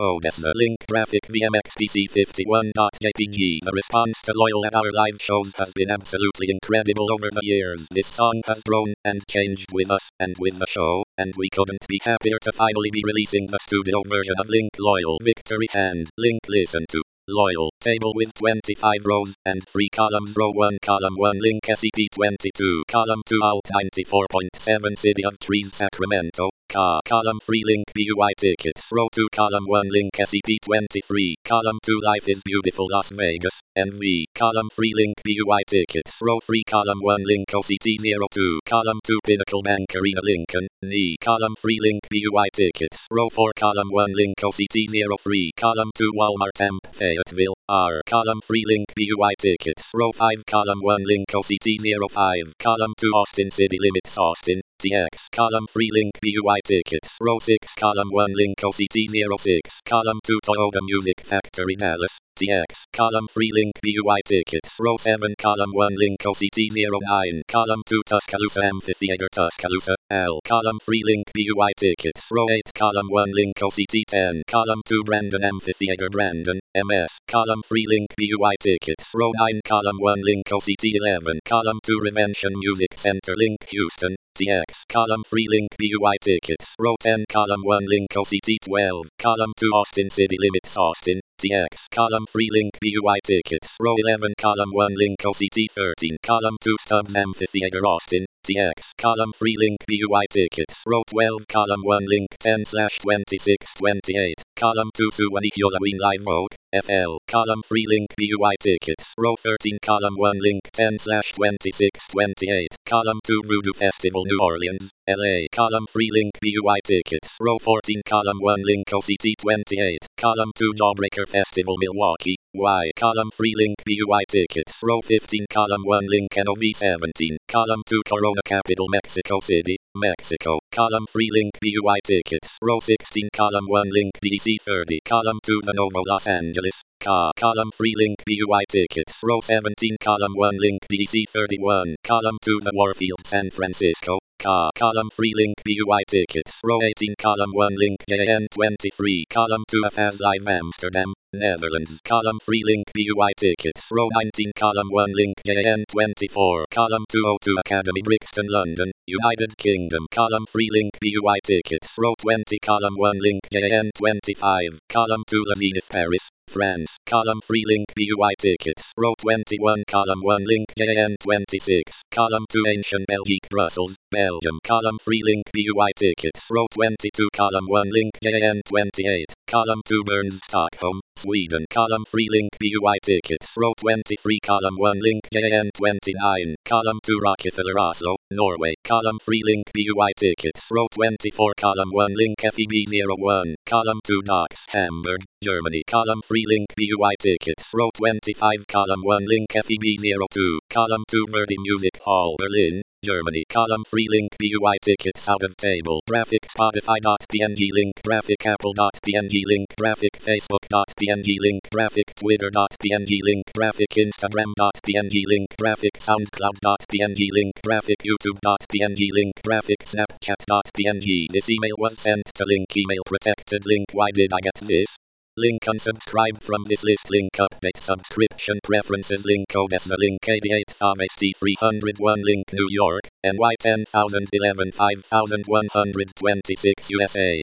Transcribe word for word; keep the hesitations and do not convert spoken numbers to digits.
Odessa link graphic V M X P C fifty-one dot J P G. The response to Loyal at our live shows has been absolutely incredible over the years. This song has grown and changed with us and with the show, and we couldn't be happier to finally be releasing the studio version of Link Loyal Victory Hand. Link listen to Loyal table with twenty-five rows and three columns. Row one column one Link S C P twenty-two column two Alt ninety-four point seven City of Trees Sacramento. Ca column three Link B U I tickets. Row two column one Link S C P twenty-three column two Life is Beautiful Las Vegas N V column three Link B U I tickets. Row three column one Link O C T zero two column two Pinnacle Bank Arena Lincoln N E column three Link B U I tickets. Row four column one Link O C T zero three column two Walmart Temp Fayetteville R column three Link B U I tickets. Row five column one Link O C T zero five column two Austin City Limits Austin T X column three Link B U I tickets. Row six column one Link O C T zero six column two Toyota Music Factory Dallas T X column three Link B U I tickets. Row seven column one Link O C T zero nine column two Tuscaloosa Amphitheater Tuscaloosa L column three Link B U I tickets. Row eight column one Link O C T ten column two Brandon Amphitheater Brandon M S column three Link B U I tickets. Row nine column one Link O C T eleven column two Revention Music Center Link Houston T X column three Link B U I tickets. Row ten column one Link O C T twelve column two Austin City Limits Austin T X column three Link B U I tickets. Row eleven column one Link O C T thirteen column two Stubbs Amphitheater Austin T X column three Link B U I tickets. Row twelve column one Link ten slash twenty-six twenty-eight column two Suwanee Halloween Live Oak F L column three Link B U I tickets. Row thirteen column one Link ten slash twenty-six twenty-eight column two Voodoo Festival New Orleans L A column three Link B U I tickets. Row fourteen column one Link O C T twenty-eight column two Jawbreaker Festival Milwaukee Y column three Link B U I tickets. Row fifteen column one Link N O V seventeen column two Corona Capital Mexico City Mexico column three Link B U I tickets. Row sixteen column one Link D C thirty column two The Novo Los Angeles Ca column three Link B U I tickets. Row seventeen column one Link D C thirty-one column two The Warfield San Francisco Ca column three Link B U I tickets. Row eighteen column one Link J N twenty-three column two F A S Live Amsterdam Netherlands column three Link B U I tickets. Row nineteen column one Link J N twenty-four column two O two Academy Brixton London United Kingdom column three Link B U I tickets. Row twenty column one Link J N twenty-five column two La Zenith Paris France column three Link B U I tickets. Row twenty-one column one Link J N twenty-six column two Ancient Belgique Brussels Belgium column three Link B U I tickets. Row twenty-two column one Link J N twenty-eight column two Burns Stockholm Sweden column three Link B U I tickets. Row twenty-three column one Link J N twenty-nine column two Rockefeller Oslo Norway column three Link B U I tickets. Row twenty-four column one Link F E B zero one column two Docks Hamburg Germany column three Link B U I tickets. Row twenty-five column one Link F E B zero two column two Verdi Music Hall Berlin Germany column three Link B U I tickets. Out of table graphic Spotify.png link graphic Apple.png link graphic Facebook.png link graphic Twitter.png link graphic Instagram.png link graphic SoundCloud.png link graphic YouTube.png link graphic Snapchat.png. This email was sent to Link email protected link. Why did I get this? Link unsubscribe from this list. Link update subscription preferences. Link Odessa link eighty-eight five H T three oh one Link New York N Y ten thousand eleven five thousand one hundred twenty-six U S A